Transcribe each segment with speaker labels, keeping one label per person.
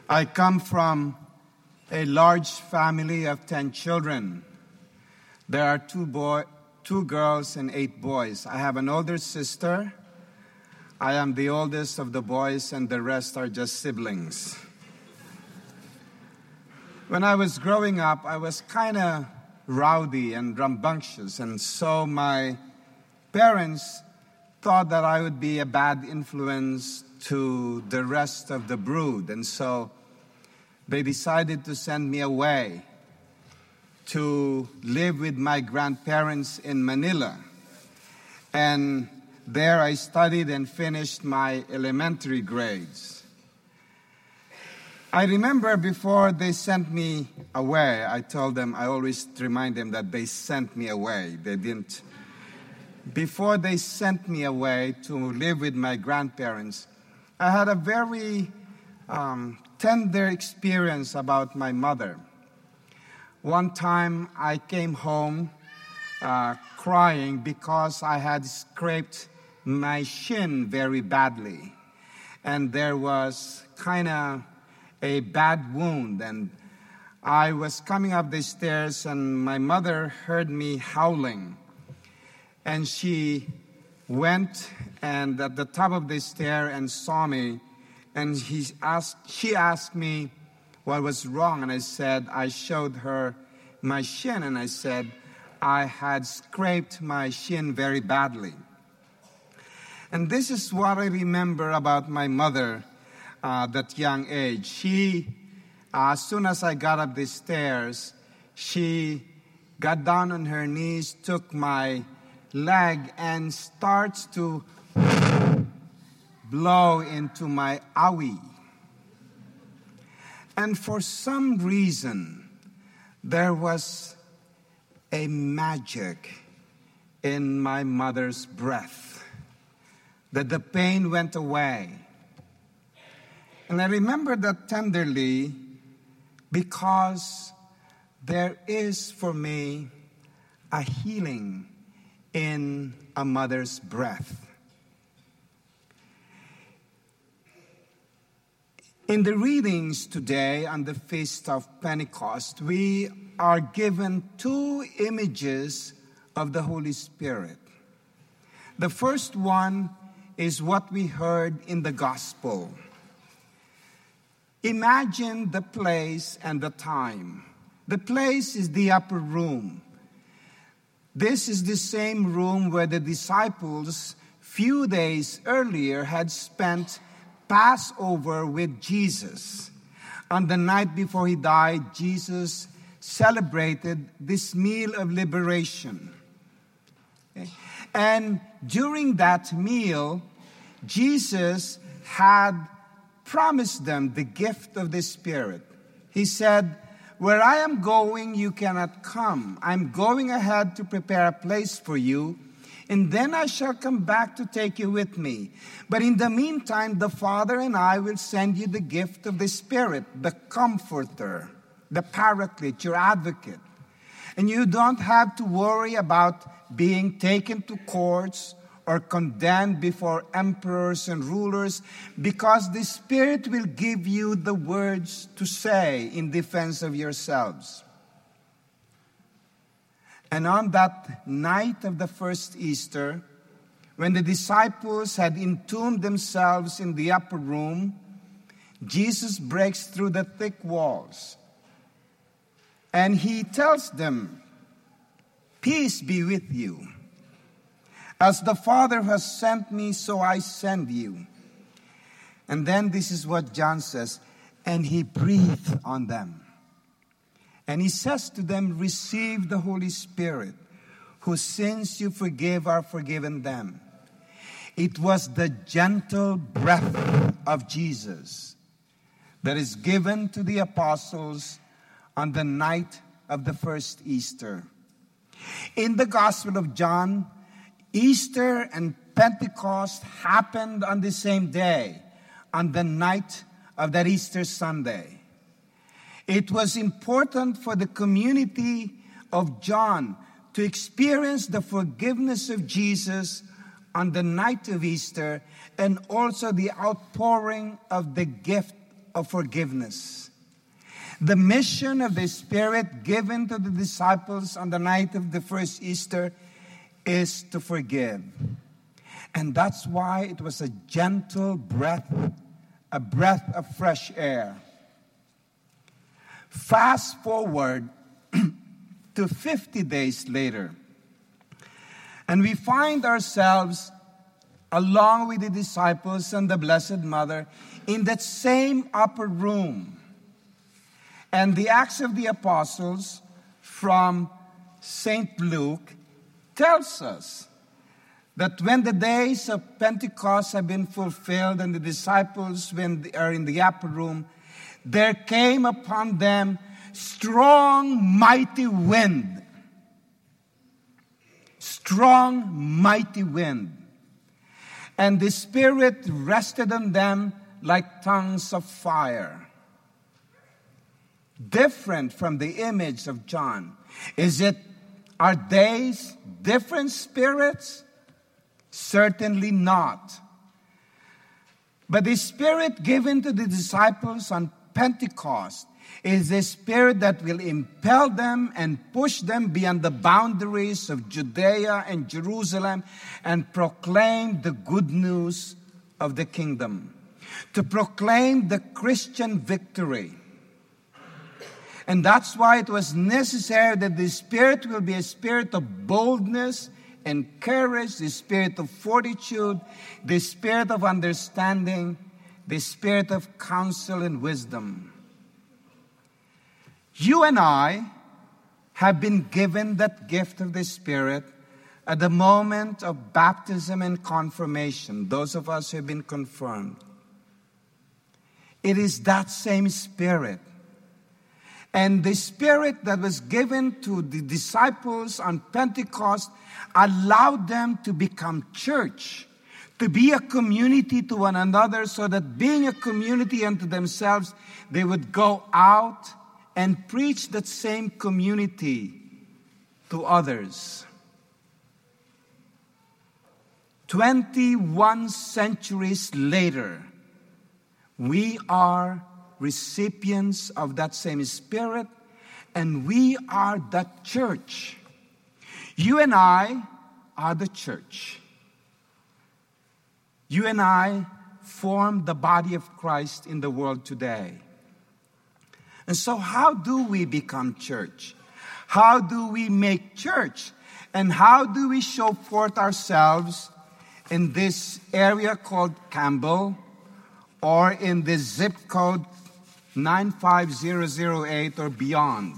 Speaker 1: I come from a large family of 10 children. There are two girls and 8 boys. I have an older sister. I am the oldest of the boys, and the rest are just siblings. When I was growing up, I was kind of rowdy and rambunctious, and so my parents thought that I would be a bad influence to the rest of the brood, and so they decided to send me away to live with my grandparents in Manila. And there I studied and finished my elementary grades. I remember before they sent me away, I always remind them that they sent me away. They didn't. Before they sent me away to live with my grandparents, I had a very tender experience about my mother. One time I came home crying because I had scraped my shin very badly. And there was kind of a bad wound. And I was coming up the stairs and my mother heard me howling. And she went and at the top of the stair and saw me. And she asked me what was wrong. And I showed her my shin. And I said, I had scraped my shin very badly. And this is what I remember about my mother that young age. She, as soon as I got up the stairs, she got down on her knees, took my leg, and starts to blow into my awi. And for some reason, there was a magic in my mother's breath, that the pain went away. And I remember that tenderly because there is for me a healing in a mother's breath. In the readings today on the Feast of Pentecost, we are given 2 images of the Holy Spirit. The first one is what we heard in the Gospel. Imagine the place and the time. The place is the upper room. This is the same room where the disciples, few days earlier, had spent Passover with Jesus. On the night before he died, Jesus celebrated this meal of liberation. Okay? And during that meal, Jesus had promised them the gift of the Spirit. He said, where I am going, you cannot come. I'm going ahead to prepare a place for you, and then I shall come back to take you with me. But in the meantime, the Father and I will send you the gift of the Spirit, the Comforter, the Paraclete, your Advocate. And you don't have to worry about being taken to courts or condemned before emperors and rulers, because the Spirit will give you the words to say in defense of yourselves. And on that night of the first Easter, when the disciples had entombed themselves in the upper room, Jesus breaks through the thick walls. And he tells them, peace be with you. As the Father has sent me, so I send you. And then this is what John says, and he breathed on them. And he says to them, receive the Holy Spirit, whose sins you forgive are forgiven them. It was the gentle breath of Jesus that is given to the apostles on the night of the first Easter. In the Gospel of John, Easter and Pentecost happened on the same day, on the night of that Easter Sunday. It was important for the community of John to experience the forgiveness of Jesus on the night of Easter, and also the outpouring of the gift of forgiveness. The mission of the Spirit given to the disciples on the night of the first Easter is to forgive. And that's why it was a gentle breath, a breath of fresh air. Fast forward to 50 days later, and we find ourselves, along with the disciples and the Blessed Mother, in that same upper room. And the Acts of the Apostles from St. Luke tells us that when the days of Pentecost have been fulfilled and the disciples when they are in the upper room, there came upon them strong, mighty wind. Strong, mighty wind. And the Spirit rested on them like tongues of fire. Different from the image of John. Are they different spirits? Certainly not. But the Spirit given to the disciples on Pentecost is the Spirit that will impel them and push them beyond the boundaries of Judea and Jerusalem and proclaim the good news of the kingdom. To proclaim the Christian victory. And that's why it was necessary that the Spirit will be a spirit of boldness and courage, the spirit of fortitude, the spirit of understanding, the spirit of counsel and wisdom. You and I have been given that gift of the Spirit at the moment of baptism and confirmation, those of us who have been confirmed. It is that same Spirit. And the Spirit that was given to the disciples on Pentecost allowed them to become church, to be a community to one another, so that being a community unto themselves, they would go out and preach that same community to others. 21 centuries later, we are recipients of that same Spirit, and we are that church. You and I are the church. You and I form the body of Christ in the world today. And so how do we become church? How do we make church? And how do we show forth ourselves in this area called Campbell, or in this zip code 95008 or beyond?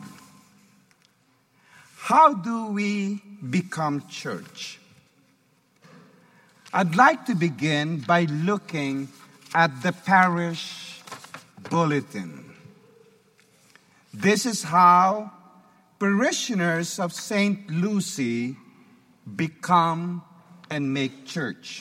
Speaker 1: How do we become church? I'd like to begin by looking at the parish bulletin. This is how parishioners of St. Lucy become and make church.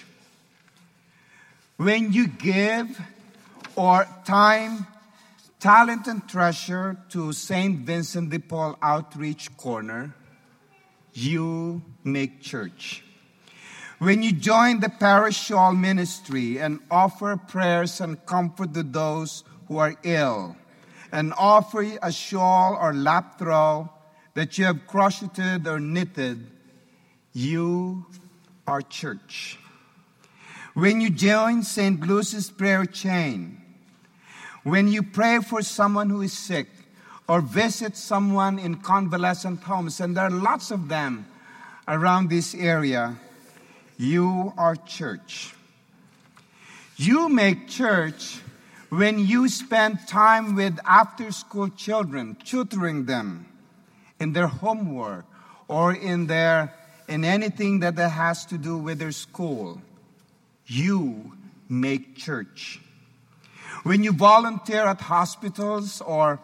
Speaker 1: When you give or time, talent, and treasure to St. Vincent de Paul Outreach Corner, you make church. When you join the parish shawl ministry and offer prayers and comfort to those who are ill, and offer a shawl or lap throw that you have crocheted or knitted, you are church. When you join St. Lucy's prayer chain, when you pray for someone who is sick or visit someone in convalescent homes, and there are lots of them around this area, you are church. You make church when you spend time with after-school children, tutoring them in their homework or in anything that has to do with their school. You make church. When you volunteer at hospitals or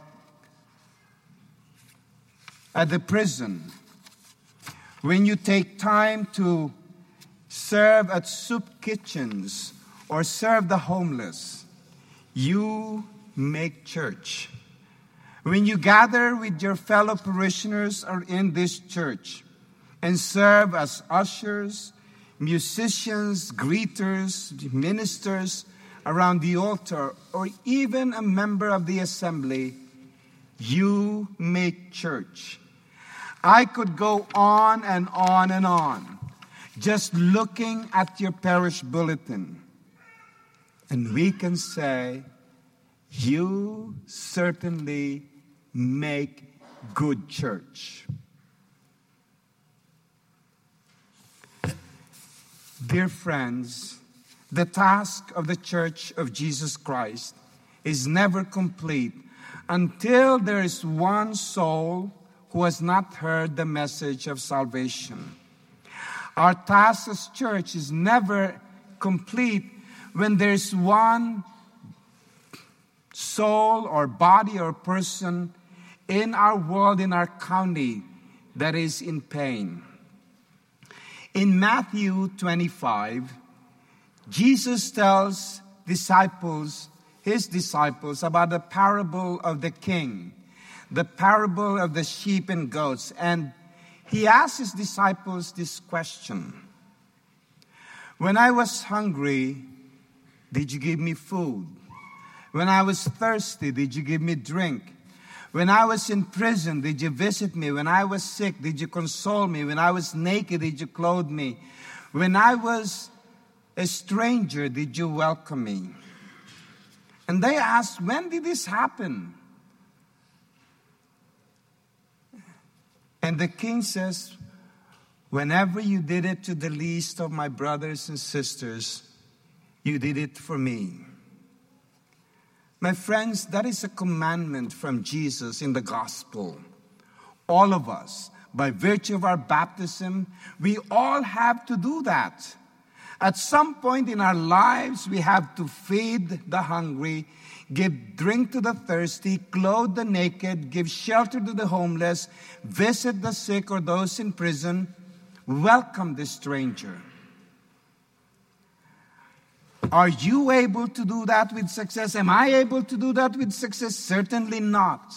Speaker 1: at the prison, when you take time to serve at soup kitchens or serve the homeless, you make church. When you gather with your fellow parishioners or in this church and serve as ushers, musicians, greeters, ministers, around the altar, or even a member of the assembly, you make church. I could go on and on and on, just looking at your parish bulletin. And we can say, you certainly make good church. Dear friends, the task of the Church of Jesus Christ is never complete until there is one soul who has not heard the message of salvation. Our task as church is never complete when there is one soul or body or person in our world, in our county, that is in pain. In Matthew 25, Jesus tells his disciples about the parable of the king, the parable of the sheep and goats. And he asks his disciples this question: when I was hungry, did you give me food? When I was thirsty, did you give me drink? When I was in prison, did you visit me? When I was sick, did you console me? When I was naked, did you clothe me? When I was a stranger, did you welcome me? And they asked, when did this happen? And the king says, whenever you did it to the least of my brothers and sisters, you did it for me. My friends, that is a commandment from Jesus in the gospel. All of us, by virtue of our baptism, we all have to do that. At some point in our lives, we have to feed the hungry, give drink to the thirsty, clothe the naked, give shelter to the homeless, visit the sick or those in prison, welcome the stranger. Are you able to do that with success? Am I able to do that with success? Certainly not.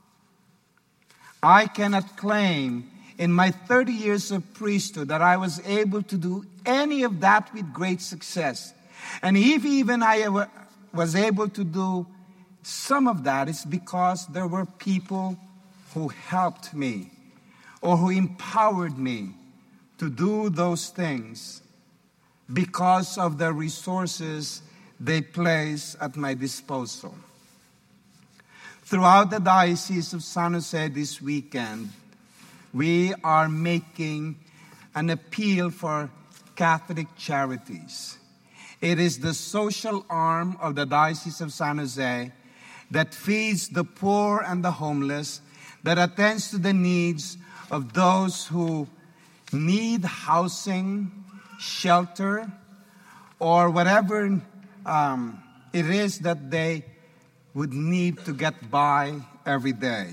Speaker 1: I cannot claim in my 30 years of priesthood that I was able to do any of that with great success. And if even I was able to do some of that, it's because there were people who helped me or who empowered me to do those things because of the resources they place at my disposal. Throughout the Diocese of San Jose this weekend, we are making an appeal for Catholic Charities. It is the social arm of the Diocese of San Jose that feeds the poor and the homeless, that attends to the needs of those who need housing, shelter, or whatever it is that they would need to get by every day.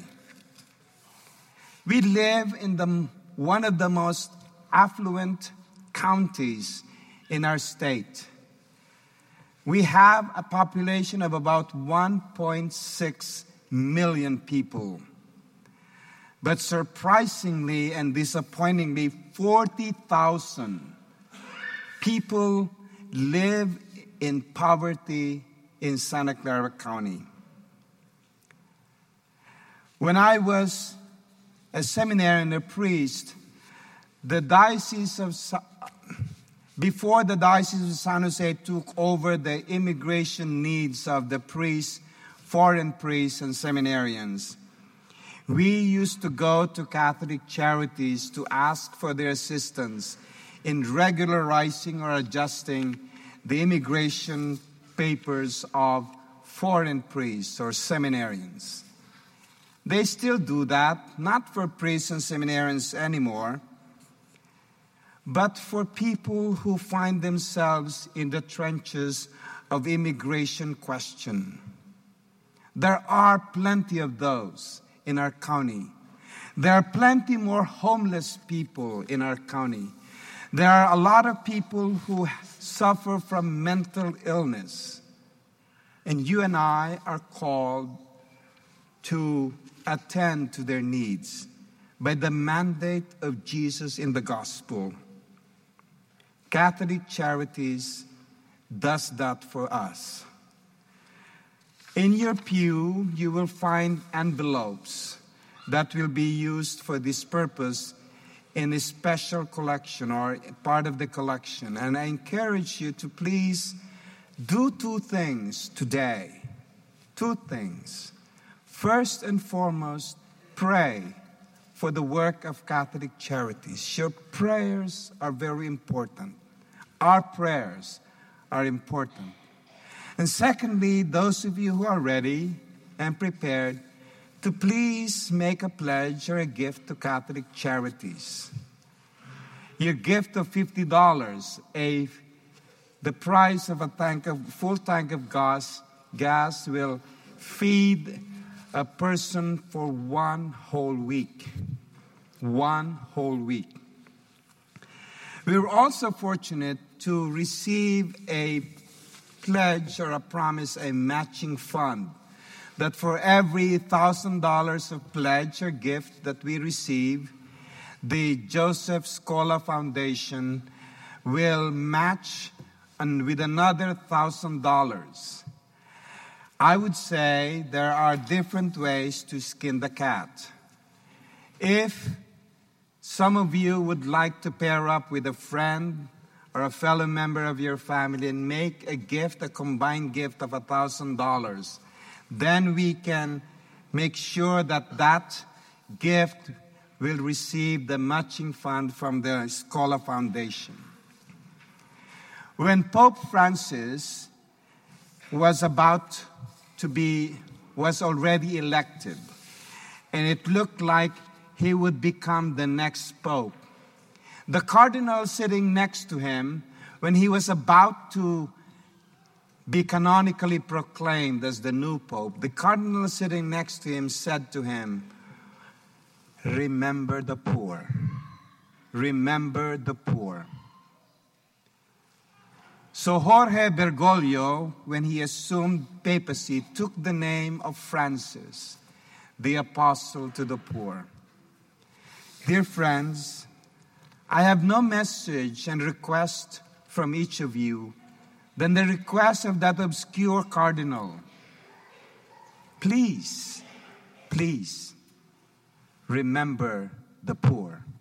Speaker 1: We live in one of the most affluent counties in our state. We have a population of about 1.6 million people. But surprisingly and disappointingly, 40,000 people live in poverty in Santa Clara County. When I was a seminarian, a priest, before the Diocese of San Jose took over the immigration needs of the priests, foreign priests, and seminarians, we used to go to Catholic Charities to ask for their assistance in regularizing or adjusting the immigration papers of foreign priests or seminarians. They still do that, not for priests and seminarians anymore, but for people who find themselves in the trenches of immigration question. There are plenty of those in our county. There are plenty more homeless people in our county. There are a lot of people who suffer from mental illness. And you and I are called to attend to their needs by the mandate of Jesus in the gospel. Catholic Charities does that for us. In your pew, you will find envelopes that will be used for this purpose in a special collection or part of the collection. And I encourage you to please do two things today. Two things. First and foremost, pray for the work of Catholic Charities. Your prayers are very important. Our prayers are important. And secondly, those of you who are ready and prepared to please make a pledge or a gift to Catholic Charities. Your gift of $50, the price of a full tank of gas will feed a person for 1 whole week. 1 whole week. We were also fortunate to receive a pledge or a promise, a matching fund, that for every $1,000 of pledge or gift that we receive, the Joseph Scola Foundation will match with another $1,000. I would say there are different ways to skin the cat. If some of you would like to pair up with a friend or a fellow member of your family and make a gift, a combined gift of $1,000, then we can make sure that that gift will receive the matching fund from the Scola Foundation. When Pope Francis was already elected, and it looked like he would become the next pope, the cardinal sitting next to him, when he was about to be canonically proclaimed as the new pope, the cardinal sitting next to him said to him, "Remember the poor. Remember the poor." So Jorge Bergoglio, when he assumed papacy, took the name of Francis, the apostle to the poor. Dear friends, I have no message and request from each of you than the request of that obscure cardinal. Please, please, remember the poor.